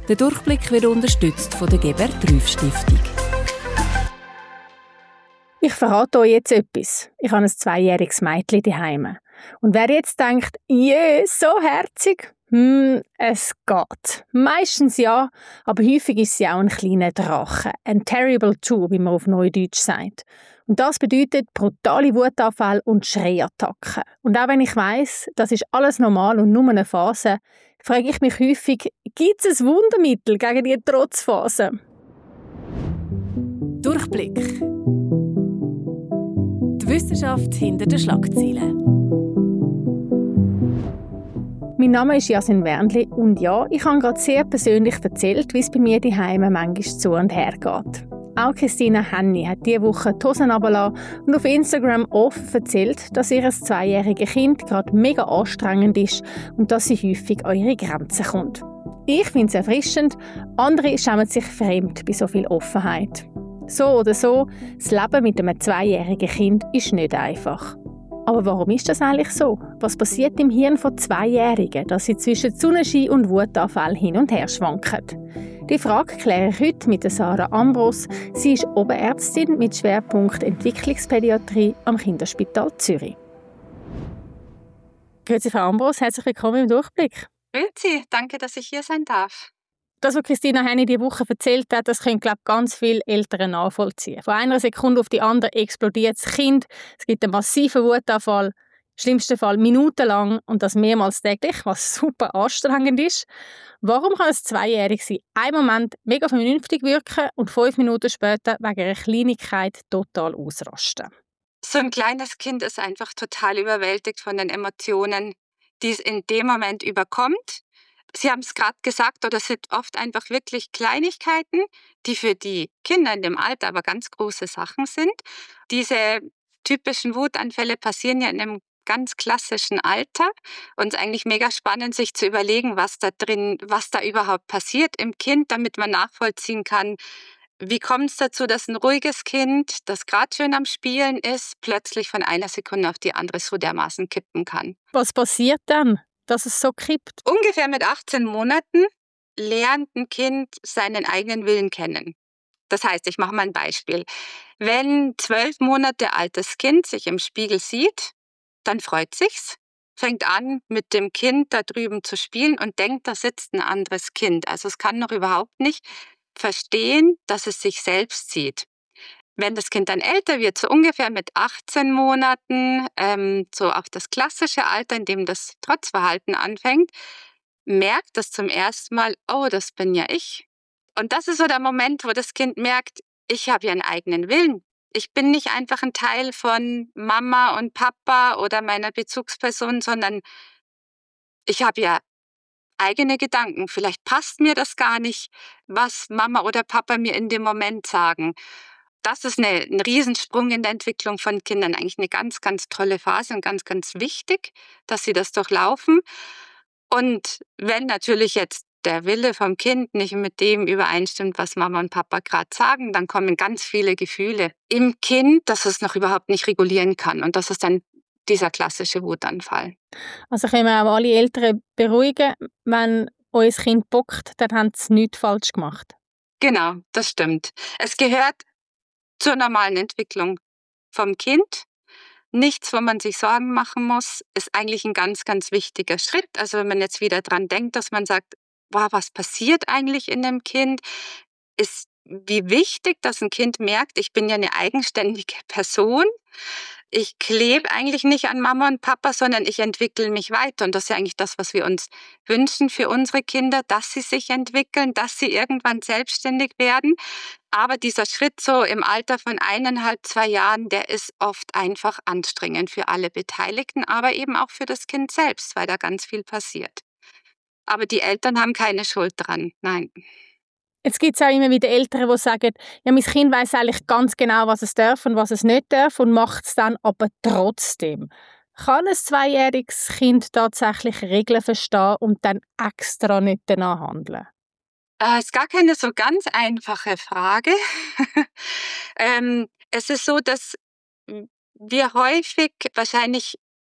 Der Durchblick wird unterstützt von der Gebert Rüff Stiftung. Ich verrate euch jetzt etwas. Ich habe ein 2-jähriges Mädchen daheim. Und wer jetzt denkt, so herzig, es geht. Meistens ja, aber häufig ist sie auch ein kleiner Drache. Ein Terrible Two, wie man auf Neudeutsch sagt. Und das bedeutet brutale Wutanfälle und Schreiattacken. Und auch wenn ich weiss, das ist alles normal und nur eine Phase, frage ich mich häufig, gibt es ein Wundermittel gegen diese Trotzphase? Durchblick. Die Wissenschaft hinter den Schlagzeilen. Mein Name ist Yasin Wernli und ja, ich habe gerade sehr persönlich erzählt, wie es bei mir daheim manchmal zu und her geht. Auch Christina Henny hat diese Woche die Hosen runtergelassen und auf Instagram offen erzählt, dass ihr 2-jähriges Kind gerade mega anstrengend ist und dass sie häufig an ihre Grenzen kommt. Ich finde es erfrischend, andere schämen sich fremd bei so viel Offenheit. So oder so, das Leben mit einem 2-jährigen Kind ist nicht einfach. Aber warum ist das eigentlich so? Was passiert im Hirn von 2-Jährigen, dass sie zwischen Sonnenschein und Wutanfall hin und her schwanken? Die Frage kläre ich heute mit Sarah Ambros. Sie ist Oberärztin mit Schwerpunkt Entwicklungspädiatrie am Kinderspital Zürich. Grüezi, Frau Ambros, herzlich willkommen im Durchblick. Grüezi, danke, dass ich hier sein darf. Das, was Christina Henny diese Woche erzählt hat, das können, glaube ich, ganz viele Eltern nachvollziehen. Von einer Sekunde auf die andere explodiert das Kind, es gibt einen massiven Wutanfall, im schlimmsten Fall minutenlang und das mehrmals täglich, was super anstrengend ist. Warum kann ein 2-Jähriges in einem Moment mega vernünftig wirken und 5 Minuten später wegen einer Kleinigkeit total ausrasten? So ein kleines Kind ist einfach total überwältigt von den Emotionen, die es in dem Moment überkommt. Sie haben es gerade gesagt, oder es sind oft einfach wirklich Kleinigkeiten, die für die Kinder in dem Alter aber ganz große Sachen sind. Diese typischen Wutanfälle passieren ja in einem ganz klassischen Alter und es ist eigentlich mega spannend, sich zu überlegen, was da überhaupt passiert im Kind, damit man nachvollziehen kann, wie kommt es dazu, dass ein ruhiges Kind, das gerade schön am Spielen ist, plötzlich von einer Sekunde auf die andere so dermaßen kippen kann. Was passiert dann, dass es so kippt? Ungefähr mit 18 Monaten lernt ein Kind seinen eigenen Willen kennen. Das heißt, ich mache mal ein Beispiel. Wenn 12 Monate altes Kind sich im Spiegel sieht, dann freut sich's, fängt an, mit dem Kind da drüben zu spielen und denkt, da sitzt ein anderes Kind. Also es kann noch überhaupt nicht verstehen, dass es sich selbst sieht. Wenn das Kind dann älter wird, so ungefähr mit 18 Monaten, so auch das klassische Alter, in dem das Trotzverhalten anfängt, merkt das zum ersten Mal, oh, das bin ja ich. Und das ist so der Moment, wo das Kind merkt, ich habe ja einen eigenen Willen. Ich bin nicht einfach ein Teil von Mama und Papa oder meiner Bezugsperson, sondern ich habe ja eigene Gedanken. Vielleicht passt mir das gar nicht, was Mama oder Papa mir in dem Moment sagen. Das ist ein Riesensprung in der Entwicklung von Kindern. Eigentlich eine ganz, ganz tolle Phase und ganz, ganz wichtig, dass sie das durchlaufen. Und wenn natürlich jetzt der Wille vom Kind nicht mit dem übereinstimmt, was Mama und Papa gerade sagen, dann kommen ganz viele Gefühle im Kind, dass es noch überhaupt nicht regulieren kann. Und das ist dann dieser klassische Wutanfall. Also können wir auch alle Eltern beruhigen, wenn euer Kind bockt, dann haben sie nichts falsch gemacht. Genau, das stimmt. Es gehört zur normalen Entwicklung vom Kind. Nichts, wo man sich Sorgen machen muss, ist eigentlich ein ganz, ganz wichtiger Schritt. Also wenn man jetzt wieder dran denkt, dass man sagt, wow, was passiert eigentlich in dem Kind, ist wie wichtig, dass ein Kind merkt, ich bin ja eine eigenständige Person. Ich klebe eigentlich nicht an Mama und Papa, sondern ich entwickle mich weiter. Und das ist ja eigentlich das, was wir uns wünschen für unsere Kinder, dass sie sich entwickeln, dass sie irgendwann selbstständig werden. Aber dieser Schritt so im Alter von 1,5, 2 Jahren, der ist oft einfach anstrengend für alle Beteiligten, aber eben auch für das Kind selbst, weil da ganz viel passiert. Aber die Eltern haben keine Schuld dran, nein. Jetzt gibt es auch immer wieder Eltern, die sagen, ja, mein Kind weiss eigentlich ganz genau, was es darf und was es nicht darf und macht es dann aber trotzdem. Kann ein 2-jähriges Kind tatsächlich Regeln verstehen und dann extra nicht danach handeln? Das ist gar keine so ganz einfache Frage. Es ist so, dass wir häufig wahrscheinlich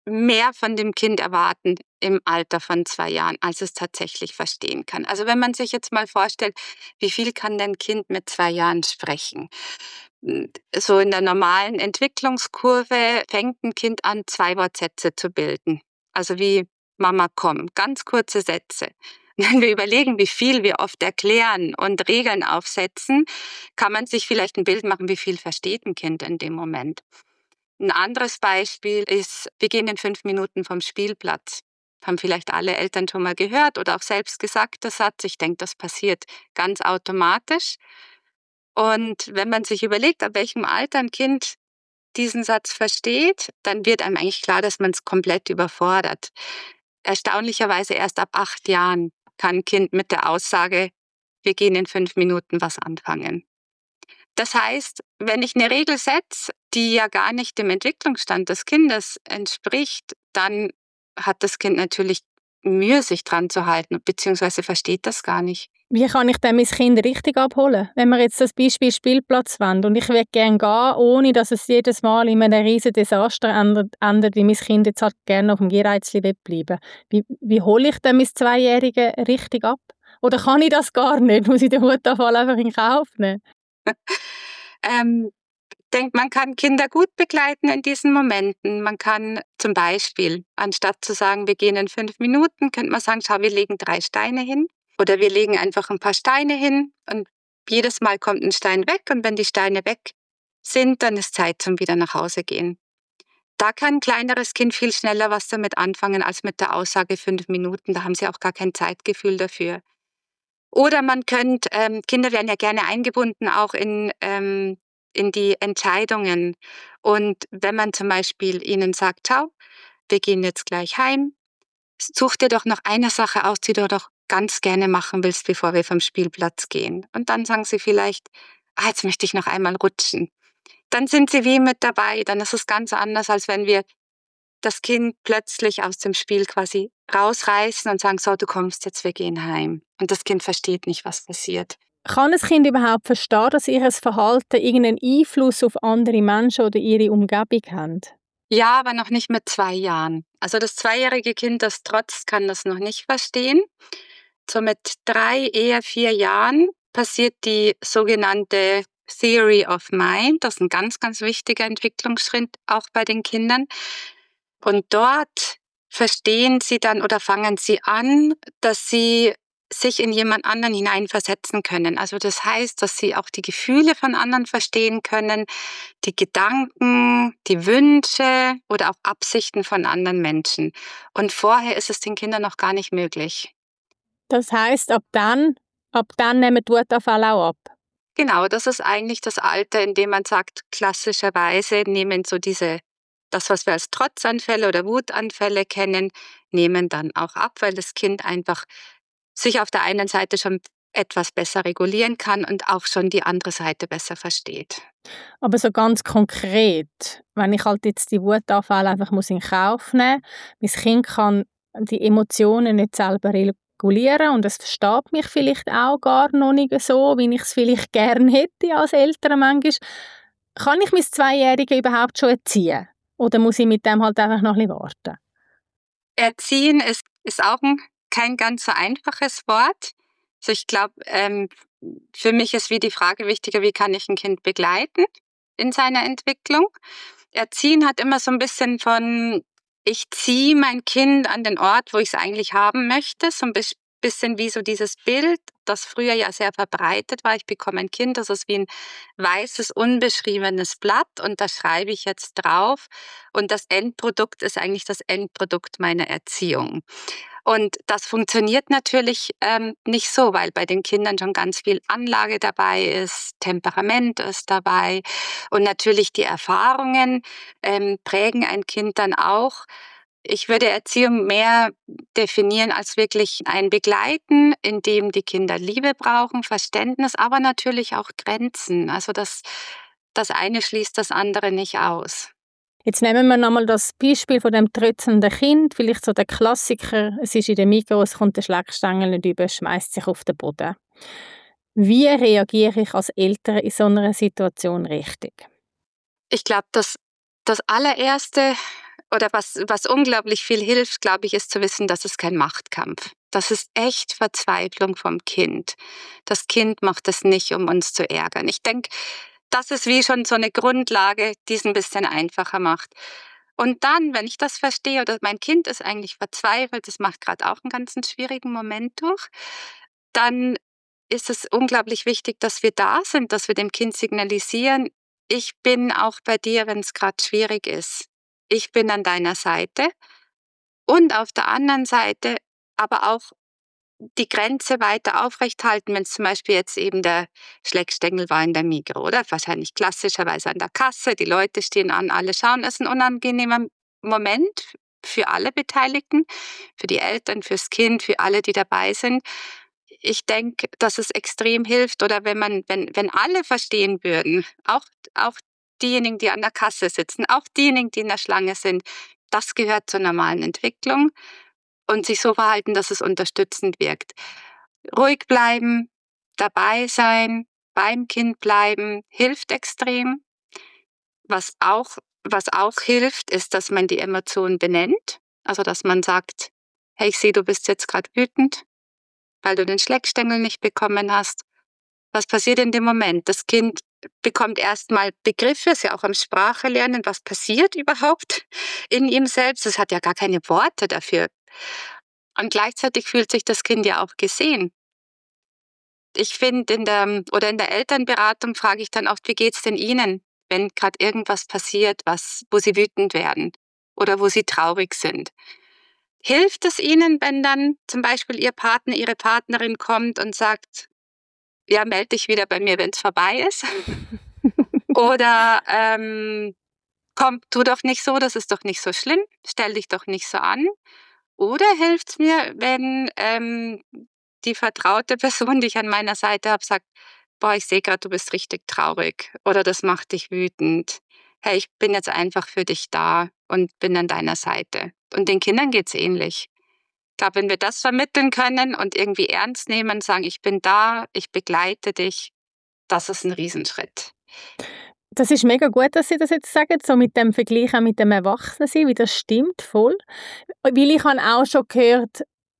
mehr von dem Kind erwarten im Alter von 2 Jahren, als es tatsächlich verstehen kann. Also wenn man sich jetzt mal vorstellt, wie viel kann denn ein Kind mit 2 Jahren sprechen? So in der normalen Entwicklungskurve fängt ein Kind an, 2 Wortsätze zu bilden. Also wie Mama, komm, ganz kurze Sätze. Wenn wir überlegen, wie viel wir oft erklären und Regeln aufsetzen, kann man sich vielleicht ein Bild machen, wie viel versteht ein Kind in dem Moment. Ein anderes Beispiel ist, wir gehen in 5 Minuten vom Spielplatz. Haben vielleicht alle Eltern schon mal gehört oder auch selbst gesagt, der Satz. Ich denke, das passiert ganz automatisch. Und wenn man sich überlegt, ab welchem Alter ein Kind diesen Satz versteht, dann wird einem eigentlich klar, dass man es komplett überfordert. Erstaunlicherweise erst ab 8 Jahren kann ein Kind mit der Aussage, wir gehen in 5 Minuten was anfangen. Das heißt, wenn ich eine Regel setze, die ja gar nicht dem Entwicklungsstand des Kindes entspricht, dann hat das Kind natürlich Mühe, sich dran zu halten, beziehungsweise versteht das gar nicht. Wie kann ich denn mein Kind richtig abholen? Wenn wir jetzt das Beispiel Spielplatz wollen und ich will gerne gehen, ohne dass es jedes Mal in einem riesen Desaster endet, wie mein Kind jetzt halt gerne auf dem Gereizli bleiben will. Wie hole ich denn mein Zweijährigen richtig ab? Oder kann ich das gar nicht? Muss ich den Wutanfall einfach in Kauf nehmen? Denke, man kann Kinder gut begleiten in diesen Momenten. Man kann zum Beispiel, anstatt zu sagen, wir gehen in 5 Minuten, könnte man sagen, schau, wir legen 3 Steine hin. Oder wir legen einfach ein paar Steine hin und jedes Mal kommt ein Stein weg. Und wenn die Steine weg sind, dann ist Zeit zum wieder nach Hause gehen. Da kann ein kleineres Kind viel schneller was damit anfangen als mit der Aussage 5 Minuten. Da haben sie auch gar kein Zeitgefühl dafür. Oder man könnte, Kinder werden ja gerne eingebunden auch in die Entscheidungen. Und wenn man zum Beispiel ihnen sagt, schau, wir gehen jetzt gleich heim, such dir doch noch eine Sache aus, die du doch ganz gerne machen willst, bevor wir vom Spielplatz gehen. Und dann sagen sie vielleicht, jetzt möchte ich noch einmal rutschen. Dann sind sie wie mit dabei. Dann ist es ganz anders, als wenn wir das Kind plötzlich aus dem Spiel quasi rausreißen und sagen, so, du kommst jetzt, wir gehen heim. Und das Kind versteht nicht, was passiert. Kann ein Kind überhaupt verstehen, dass ihr Verhalten irgendeinen Einfluss auf andere Menschen oder ihre Umgebung hat? Ja, aber noch nicht mit 2 Jahren. Also das 2-jährige Kind, das trotzt, kann das noch nicht verstehen. So mit 3, eher 4 Jahren passiert die sogenannte Theory of Mind. Das ist ein ganz, ganz wichtiger Entwicklungsschritt auch bei den Kindern. Und dort verstehen sie dann oder fangen sie an, dass sie sich in jemand anderen hineinversetzen können. Also das heißt, dass sie auch die Gefühle von anderen verstehen können, die Gedanken, die Wünsche oder auch Absichten von anderen Menschen. Und vorher ist es den Kindern noch gar nicht möglich. Das heisst, ab dann nehmen die Wutanfälle auch ab? Genau, das ist eigentlich das Alter, in dem man sagt, klassischerweise nehmen so das, was wir als Trotzanfälle oder Wutanfälle kennen, nehmen dann auch ab, weil das Kind einfach sich auf der einen Seite schon etwas besser regulieren kann und auch schon die andere Seite besser versteht. Aber so ganz konkret, wenn ich halt jetzt die Wutanfälle einfach in Kauf nehmen muss, mein Kind kann die Emotionen nicht selber regulieren und es versteht mich vielleicht auch gar noch nicht so, wie ich es vielleicht gerne hätte als Eltern manchmal. Kann ich mein Zweijährigen überhaupt schon erziehen? Oder muss ich mit dem halt einfach noch ein bisschen warten? Erziehen ist auch kein ganz so einfaches Wort. Also ich glaube, für mich ist wie die Frage wichtiger, wie kann ich ein Kind begleiten in seiner Entwicklung? Erziehen hat immer so ein bisschen von, ich ziehe mein Kind an den Ort, wo ich es eigentlich haben möchte, so ein bisschen wie so dieses Bild, das früher ja sehr verbreitet war. Ich bekomme ein Kind, das ist wie ein weißes, unbeschriebenes Blatt und da schreibe ich jetzt drauf und das Endprodukt ist eigentlich das Endprodukt meiner Erziehung. Und das funktioniert natürlich nicht so, weil bei den Kindern schon ganz viel Anlage dabei ist, Temperament ist dabei und natürlich die Erfahrungen prägen ein Kind dann auch. Ich würde Erziehung mehr definieren als wirklich ein Begleiten, in dem die Kinder Liebe brauchen, Verständnis, aber natürlich auch Grenzen. Also das eine schließt das andere nicht aus. Jetzt nehmen wir nochmal das Beispiel von dem trötzelnden Kind, vielleicht so der Klassiker, es ist in der Migros, kommt der Schleckstängel nicht über, schmeißt sich auf den Boden. Wie reagiere ich als Eltern in so einer Situation richtig? Ich glaube, das allererste oder was unglaublich viel hilft, glaube ich, ist zu wissen, das ist kein Machtkampf. Das ist echt Verzweiflung vom Kind. Das Kind macht das nicht, um uns zu ärgern. Ich denke, das ist wie schon so eine Grundlage, die es ein bisschen einfacher macht. Und dann, wenn ich das verstehe, oder mein Kind ist eigentlich verzweifelt, das macht gerade auch einen ganz schwierigen Moment durch, dann ist es unglaublich wichtig, dass wir da sind, dass wir dem Kind signalisieren, ich bin auch bei dir, wenn es gerade schwierig ist. Ich bin an deiner Seite. Und auf der anderen Seite aber auch die Grenze weiter aufrechthalten, wenn es zum Beispiel jetzt eben der Schleckstängel war in der Migros, oder? Wahrscheinlich klassischerweise an der Kasse, die Leute stehen an, alle schauen. Es ist ein unangenehmer Moment für alle Beteiligten, für die Eltern, fürs Kind, für alle, die dabei sind. Ich denke, dass es extrem hilft, oder wenn alle verstehen würden, auch diejenigen, die an der Kasse sitzen, auch diejenigen, die in der Schlange sind, das gehört zur normalen Entwicklung, und sich so verhalten, dass es unterstützend wirkt. Ruhig bleiben, dabei sein, beim Kind bleiben, hilft extrem. Was auch hilft, ist, dass man die Emotionen benennt. Also, dass man sagt, hey, ich sehe, du bist jetzt gerade wütend, weil du den Schleckstängel nicht bekommen hast. Was passiert in dem Moment? Das Kind bekommt erstmal Begriffe, ist ja auch am Sprache lernen, was passiert überhaupt in ihm selbst. Es hat ja gar keine Worte dafür. Und gleichzeitig fühlt sich das Kind ja auch gesehen. Ich finde, in der Elternberatung frage ich dann oft, wie geht's denn Ihnen, wenn gerade irgendwas passiert, wo Sie wütend werden oder wo Sie traurig sind? Hilft es Ihnen, wenn dann zum Beispiel Ihr Partner, Ihre Partnerin kommt und sagt, ja, melde dich wieder bei mir, wenn es vorbei ist? Oder komm, tu doch nicht so, das ist doch nicht so schlimm, stell dich doch nicht so an. Oder hilft es mir, wenn die vertraute Person, die ich an meiner Seite habe, sagt, boah, ich sehe gerade, du bist richtig traurig oder das macht dich wütend. Hey, ich bin jetzt einfach für dich da und bin an deiner Seite. Und den Kindern geht's ähnlich. Ich glaube, wenn wir das vermitteln können und irgendwie ernst nehmen, sagen, ich bin da, ich begleite dich, das ist ein Riesenschritt. Das ist mega gut, dass Sie das jetzt sagen, so mit dem Vergleich auch mit dem Erwachsenensein, wie das stimmt voll. Weil ich habe auch schon gehört,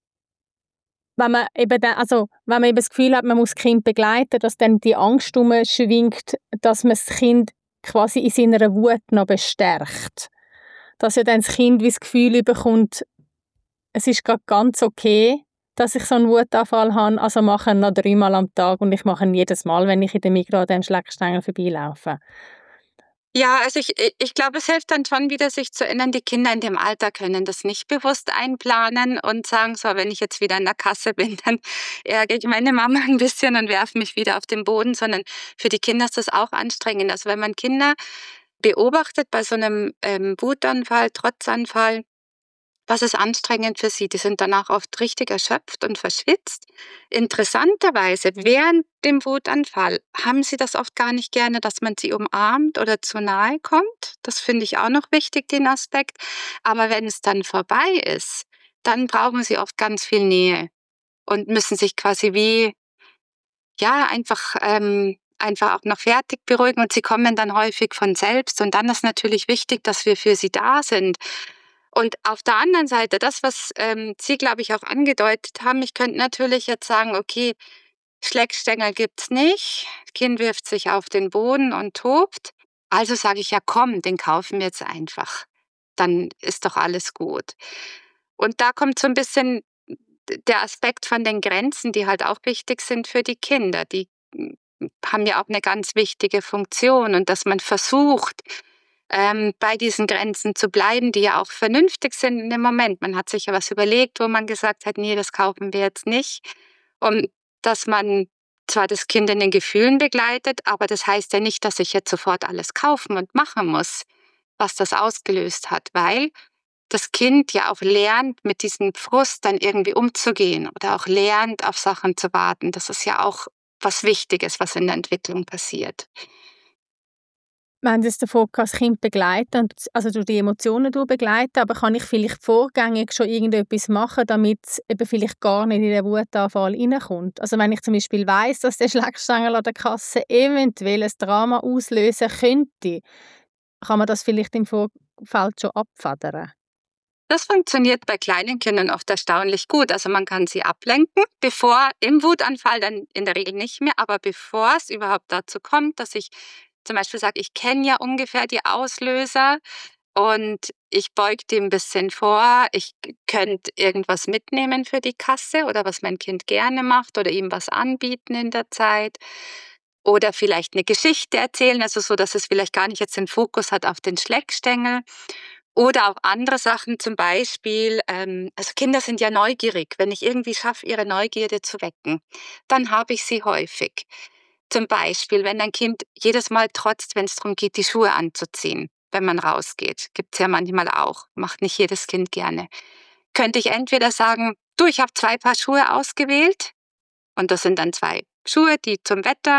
wenn man eben das Gefühl hat, man muss das Kind begleiten, dass dann die Angst schwingt, dass man das Kind quasi in seiner Wut noch bestärkt. Dass ja dann das Kind wie das Gefühl bekommt, es ist gerade ganz okay, dass ich so einen Wutanfall habe, also mache ich ihn noch 3-mal am Tag und ich mache ihn jedes Mal, wenn ich in der Migros an den Schleckstängel vorbeilaufe. Ja, also ich glaube, es hilft dann schon wieder, sich zu erinnern, die Kinder in dem Alter können das nicht bewusst einplanen und sagen, so, wenn ich jetzt wieder an der Kasse bin, dann ärgere ich meine Mama ein bisschen und werfe mich wieder auf den Boden, sondern für die Kinder ist das auch anstrengend. Also wenn man Kinder beobachtet bei so einem Wutanfall, Trotzanfall, was ist anstrengend für sie? Die sind danach oft richtig erschöpft und verschwitzt. Interessanterweise, während dem Wutanfall haben sie das oft gar nicht gerne, dass man sie umarmt oder zu nahe kommt. Das finde ich auch noch wichtig, den Aspekt. Aber wenn es dann vorbei ist, dann brauchen sie oft ganz viel Nähe und müssen sich quasi einfach auch noch fertig beruhigen, und sie kommen dann häufig von selbst. Und dann ist natürlich wichtig, dass wir für sie da sind. Und auf der anderen Seite, das, was Sie, glaube ich, auch angedeutet haben, ich könnte natürlich jetzt sagen, okay, Schleckstängel gibt's nicht, Kind wirft sich auf den Boden und tobt. Also sage ich, ja komm, den kaufen wir jetzt einfach. Dann ist doch alles gut. Und da kommt so ein bisschen der Aspekt von den Grenzen, die halt auch wichtig sind für die Kinder. Die haben ja auch eine ganz wichtige Funktion, und dass man versucht, bei diesen Grenzen zu bleiben, die ja auch vernünftig sind in dem Moment. Man hat sich ja was überlegt, wo man gesagt hat, nee, das kaufen wir jetzt nicht. Und dass man zwar das Kind in den Gefühlen begleitet, aber das heißt ja nicht, dass ich jetzt sofort alles kaufen und machen muss, was das ausgelöst hat, weil das Kind ja auch lernt, mit diesem Frust dann irgendwie umzugehen oder auch lernt, auf Sachen zu warten. Das ist ja auch was Wichtiges, was in der Entwicklung passiert. Wir haben jetzt davon gehabt, das Kind begleiten, also durch die Emotionen begleiten, aber kann ich vielleicht vorgängig schon irgendetwas machen, damit es eben vielleicht gar nicht in den Wutanfall reinkommt? Also wenn ich zum Beispiel weiss, dass der Schleckstängel an der Kasse eventuell ein Drama auslösen könnte, kann man das vielleicht im fällt schon abfedern? Das funktioniert bei kleinen Kindern oft erstaunlich gut. Also man kann sie ablenken, bevor im Wutanfall dann in der Regel nicht mehr, aber bevor es überhaupt dazu kommt, dass ich zum Beispiel sage, ich kenne ja ungefähr die Auslöser und ich beug die ein bisschen vor. Ich könnte irgendwas mitnehmen für die Kasse oder was mein Kind gerne macht oder ihm was anbieten in der Zeit. Oder vielleicht eine Geschichte erzählen, also so, dass es vielleicht gar nicht jetzt den Fokus hat auf den Schleckstängel. Oder auch andere Sachen, zum Beispiel, also Kinder sind ja neugierig. Wenn ich irgendwie schaffe, ihre Neugierde zu wecken, dann habe ich sie häufig. Zum Beispiel, wenn ein Kind jedes Mal trotzt, wenn es darum geht, die Schuhe anzuziehen, wenn man rausgeht. Gibt es ja manchmal auch. Macht nicht jedes Kind gerne. Könnte ich entweder sagen, du, ich habe 2 Paar Schuhe ausgewählt und das sind dann 2 Schuhe, die zum Wetter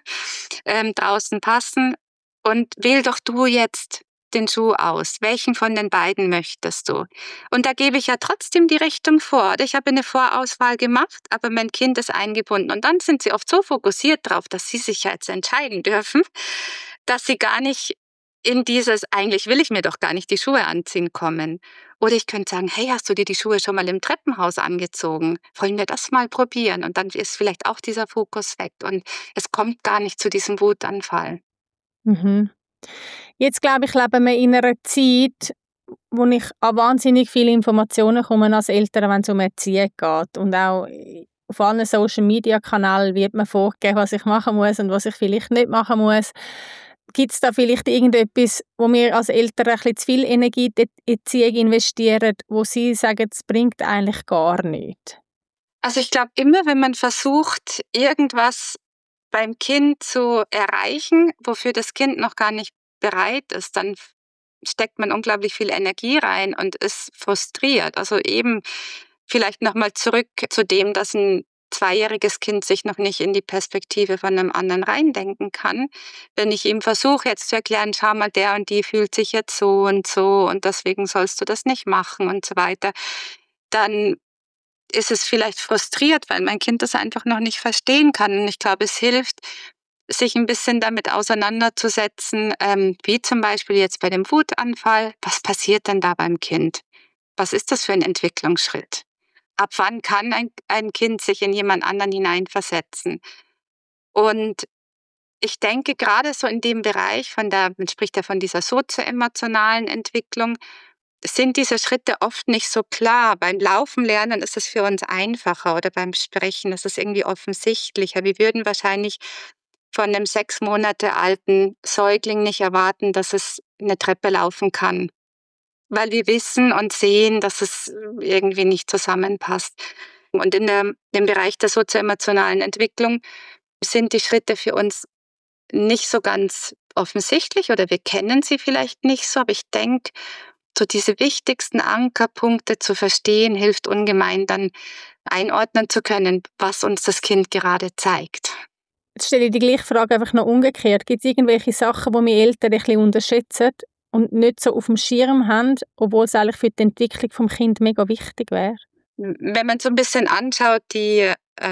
draußen passen und wähl doch du jetzt den Schuh aus. Welchen von den beiden möchtest du? Und da gebe ich ja trotzdem die Richtung vor. Ich habe eine Vorauswahl gemacht, aber mein Kind ist eingebunden. Und dann sind sie oft so fokussiert drauf, dass sie sich jetzt entscheiden dürfen, dass sie gar nicht in dieses, eigentlich will ich mir doch gar nicht die Schuhe anziehen kommen. Oder ich könnte sagen, hey, hast du dir die Schuhe schon mal im Treppenhaus angezogen? Wollen wir das mal probieren? Und dann ist vielleicht auch dieser Fokus weg und es kommt gar nicht zu diesem Wutanfall. Mhm. Jetzt glaube ich, leben wir in einer Zeit, wo ich an wahnsinnig viele Informationen komme als Eltern, wenn es um Erziehung geht. Und auch auf allen Social-Media-Kanälen wird mir vorgegeben, was ich machen muss und was ich vielleicht nicht machen muss. Gibt es da vielleicht irgendetwas, wo wir als Eltern ein bisschen zu viel Energie in die Erziehung investieren, wo Sie sagen, es bringt eigentlich gar nichts? Also ich glaube, immer wenn man versucht, irgendwas beim Kind zu erreichen, wofür das Kind noch gar nicht bereit ist, dann steckt man unglaublich viel Energie rein und ist frustriert. Also eben vielleicht nochmal zurück zu dem, dass ein 2-jähriges Kind sich noch nicht in die Perspektive von einem anderen reindenken kann. Wenn ich ihm versuche jetzt zu erklären, schau mal, der und die fühlt sich jetzt so und deswegen sollst du das nicht machen und so weiter, dann ist es vielleicht frustriert, weil mein Kind das einfach noch nicht verstehen kann. Und ich glaube, es hilft, sich ein bisschen damit auseinanderzusetzen, wie zum Beispiel jetzt bei dem Wutanfall. Was passiert denn da beim Kind? Was ist das für ein Entwicklungsschritt? Ab wann kann ein Kind sich in jemand anderen hineinversetzen? Und ich denke, gerade so in dem Bereich man spricht ja von dieser sozioemotionalen Entwicklung, sind diese Schritte oft nicht so klar. Beim Laufen lernen ist es für uns einfacher oder beim Sprechen ist es irgendwie offensichtlicher. Wir würden wahrscheinlich von einem 6 Monate alten Säugling nicht erwarten, dass es eine Treppe laufen kann, weil wir wissen und sehen, dass es irgendwie nicht zusammenpasst. Und im Bereich der sozioemotionalen Entwicklung sind die Schritte für uns nicht so ganz offensichtlich oder wir kennen sie vielleicht nicht so, aber ich denke, so diese wichtigsten Ankerpunkte zu verstehen, hilft ungemein, dann einordnen zu können, was uns das Kind gerade zeigt. Jetzt stelle ich die gleiche Frage einfach noch umgekehrt. Gibt es irgendwelche Sachen, die wir Eltern ein bisschen unterschätzen und nicht so auf dem Schirm haben, obwohl es eigentlich für die Entwicklung des Kindes mega wichtig wäre? Wenn man so ein bisschen anschaut, die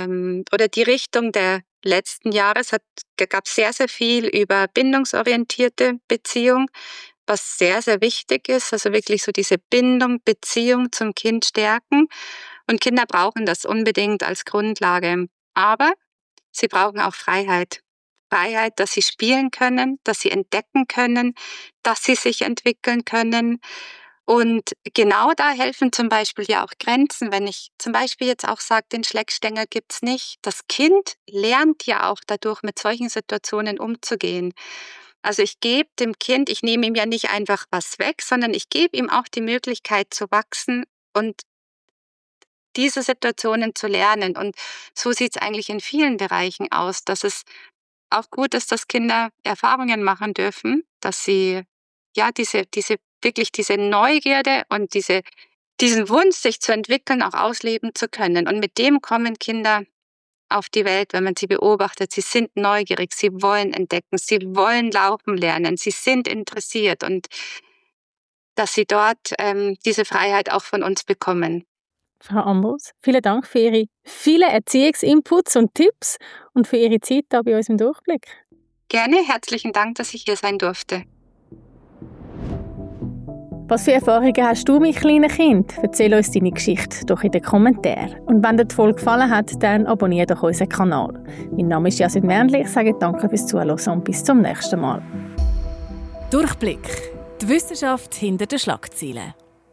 Richtung der letzten Jahre, gab es sehr, sehr viel über bindungsorientierte Beziehung, was sehr, sehr wichtig ist. Also wirklich so diese Bindung, Beziehung zum Kind stärken. Und Kinder brauchen das unbedingt als Grundlage. Aber sie brauchen auch Freiheit. Freiheit, dass sie spielen können, dass sie entdecken können, dass sie sich entwickeln können. Und genau da helfen zum Beispiel ja auch Grenzen. Wenn ich zum Beispiel jetzt auch sage, den Schleckstängel gibt's nicht. Das Kind lernt ja auch dadurch, mit solchen Situationen umzugehen. Also ich nehme ihm ja nicht einfach was weg, sondern ich gebe ihm auch die Möglichkeit zu wachsen und diese Situationen zu lernen. Und so sieht es eigentlich in vielen Bereichen aus, dass es auch gut ist, dass Kinder Erfahrungen machen dürfen, dass sie ja diese Neugierde und diesen Wunsch, sich zu entwickeln, auch ausleben zu können. Und mit dem kommen Kinder auf die Welt, wenn man sie beobachtet. Sie sind neugierig, sie wollen entdecken, sie wollen laufen lernen, sie sind interessiert und dass sie dort diese Freiheit auch von uns bekommen. Frau Ambros, vielen Dank für Ihre vielen Erziehungsinputs und Tipps und für Ihre Zeit hier bei uns im Durchblick. Gerne, herzlichen Dank, dass ich hier sein durfte. Was für Erfahrungen hast du mit kleinen Kindern? Erzähl uns deine Geschichte doch in den Kommentaren. Und wenn dir die Folge gefallen hat, dann abonniere doch unseren Kanal. Mein Name ist Jasmin Wernli, ich sage danke fürs Zuhören und bis zum nächsten Mal. Durchblick. Die Wissenschaft hinter den Schlagzeilen.